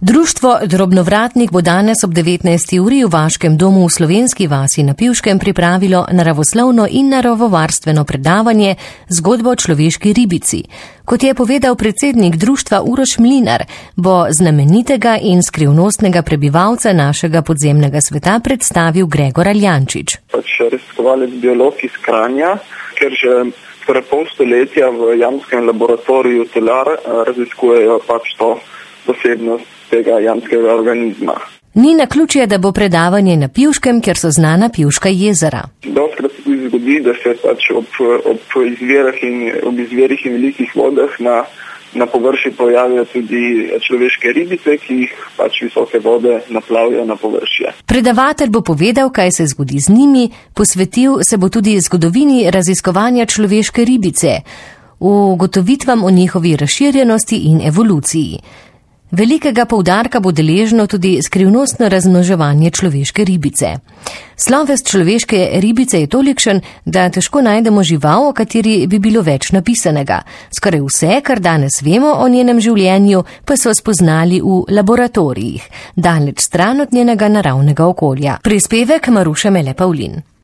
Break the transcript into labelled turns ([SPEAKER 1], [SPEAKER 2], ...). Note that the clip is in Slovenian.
[SPEAKER 1] Društvo Drobnovratnik bo danes ob 19. uri v Vaškem domu v Slovenski vasi na Pivškem pripravilo naravoslovno in naravovarstveno predavanje Zgodbo o človeški ribici. Kot je povedal predsednik društva Uroš Mlinar, bo znamenitega in skrivnostnega prebivalca našega podzemnega sveta predstavil Gregor Aljančič.
[SPEAKER 2] Raziskovalec biolog iz Kranja, ker že pol stoletja v jamskem laboratoriju Telar raziskujejo to posebnost tega jamskega organizma.
[SPEAKER 1] Ni naključje, da bo predavanje na Pivškem, ker so znana Pivška jezera.
[SPEAKER 2] Dostkrat se tudi zgodi, da se ob izvirih in velikih vodah na površju pojavijo tudi človeške ribice, ki jih visoke vode naplavijo na površje.
[SPEAKER 1] Predavatelj bo povedal, kaj se zgodi z njimi, posvetil se bo tudi zgodovini raziskovanja človeške ribice, ugotovitvam o njihovi razširjenosti in evoluciji. Velikega poudarka bo deležno tudi skrivnostno razmnoževanje človeške ribice. Sloves človeške ribice je tolikšen, da težko najdemo žival, o kateri bi bilo več napisanega. Skoraj vse, kar danes vemo o njenem življenju, pa so spoznali v laboratorijih, daleč stran od njenega naravnega okolja. Prispevek Maruše Mele Pavlin.